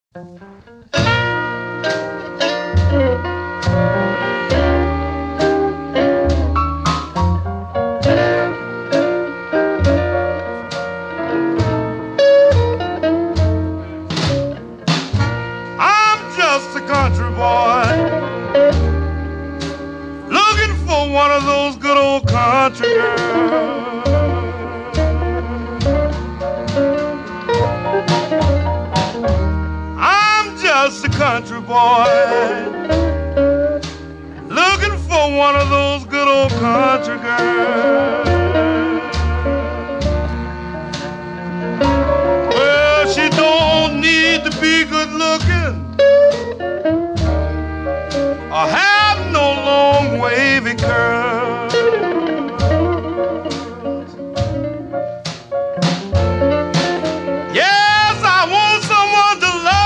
I'm just a country boy looking for one of those good old country girls. I'm just a country boy looking for one of those good old country girls. Well, she don't need to be good looking.